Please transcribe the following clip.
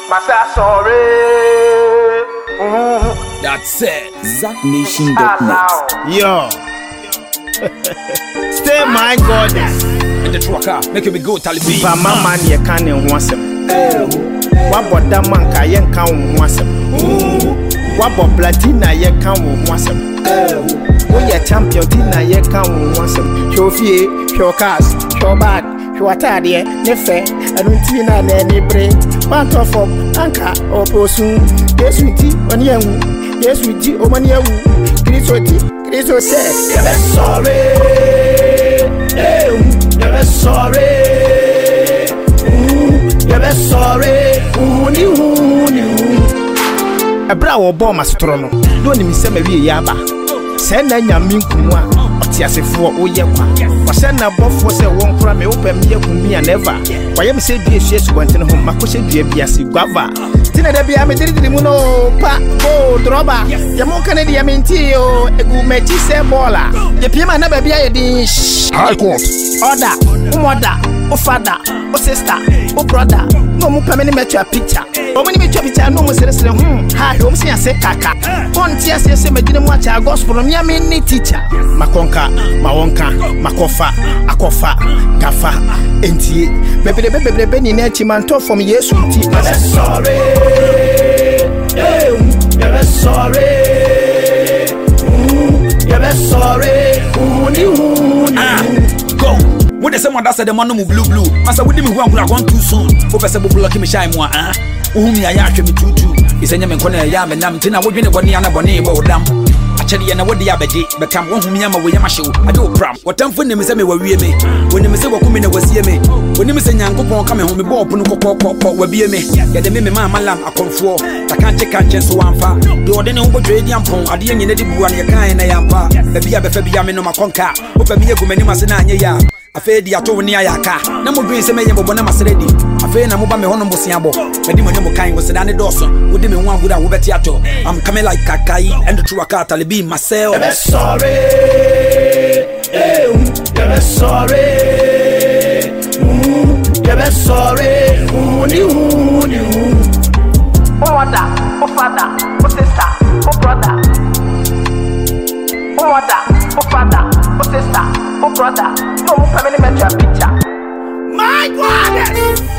Massa sorry. That's it. ZackNation.net. Yo. Stay my goddess. And the trucker, make me go Taliban. But my man, you can't want some. What about that man? Can count want some? What about Platina? You can't want some. When you're champion, Tina, you can't want some. Show fee, show cars, show bad, show atari, nefe, and Tina, any brain. Part of Anka or Posun. Yes, we tea on young. Yes, we tea on young. Cristo says, you're sorry. You're sorry. You're sorry. A brow bomb astrono. Don't me say maybe yaba. Send a yamin kumwa. Otiase for Oyakwa. Send a buff for say one crime open me and never. Why am say be a shit went in home? Makusha be a biasi guava. Tina de be a medri muno pa oh droba. Yamo Canadian mentio, a good matchy say baller. The Pima never be a dish. High court. Order, mother, oh father, oh sister, oh brother. No more permanent match a picture. Oh, when you make your picture, no more serious. Hi, home see, I say kaka. One tears, yes, I didn't watch our gospel from Yamini teacher. Makonka, Mawonka, Makofa, Akofa, Gafa, Enti. Maybe the baby Benny Netchiman talk from yes, sorry. You're sorry. You're sorry. Go. When there's someone that said the man move blue, I said, we didn't want to go too soon. For Pesable blocking me shine more, me I actually too. It's a name corner yam and I'm Tina would be one yana bonnet or damn. Actually, I know what the abbey, but I'm one whom Yama with Yamashu. I do pram. What time when the Miss were me? When the Miss Wakumina was here me. When the Miss Yanko coming home, Bob Punuko will be me. Get the Mimmy Mamma Lamb, I come for. I can't take a chance to one far. The ordinary Tradian Pong, I didn't need to one your kind I am far. The Bia Fabian no Maconca, open me a Gumanimasanaya. I fed the Atoni Ayaka. No more green Semay Bonamas ready. I feel I'm over my home Siabo. I didn't know kind was Danny Dawson. We didn't want good at Ubetiato. I'm coming like Kakai and the Truaka Taliban myself. You're sorry. You're sorry. You're sorry. Oh, mother, oh, father, oh, sister, oh, brother. Oh, mother, oh, father, oh, sister, oh, brother. No, permanent picture. My God!